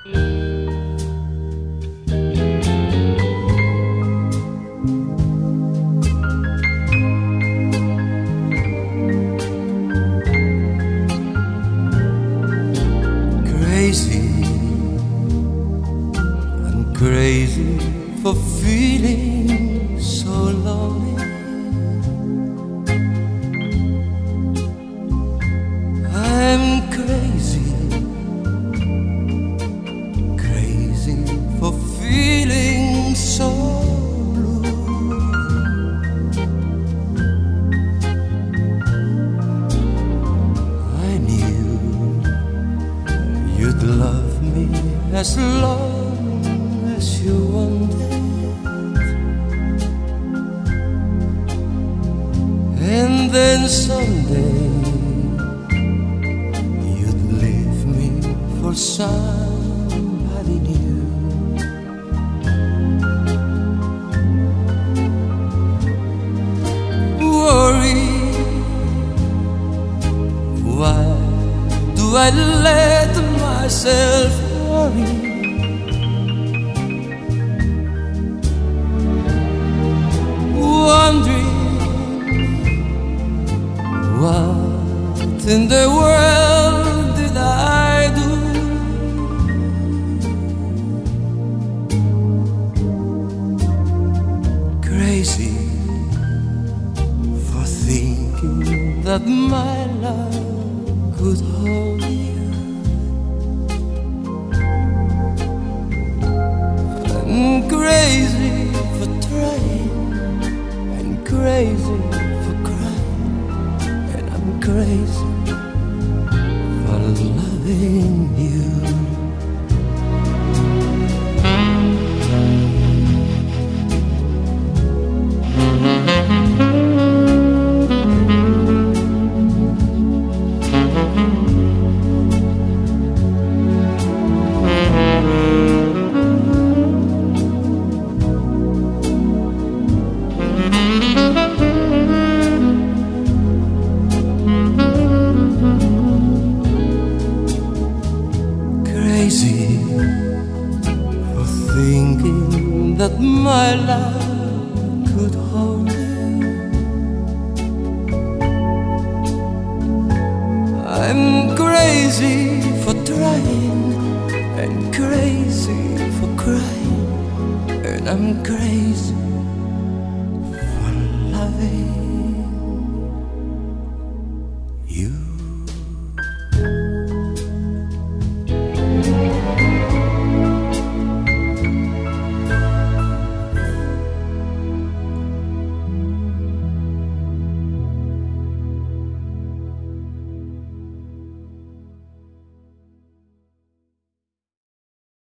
Crazy for feeling so lonely. I'm crazy, crazy for feeling so blue. I knew you'd love me as long as you wanted, and then someday you'd leave me for somebody new. Worry, why do I let myself worry? Wondering what in the world did I do? Crazy for thinking that my love could hold you. I'm crazy for trying, crazy for crying, and I'm crazy for loving you. Crazy for thinking that my love could hold you. I'm crazy for trying, and crazy for crying, and I'm crazy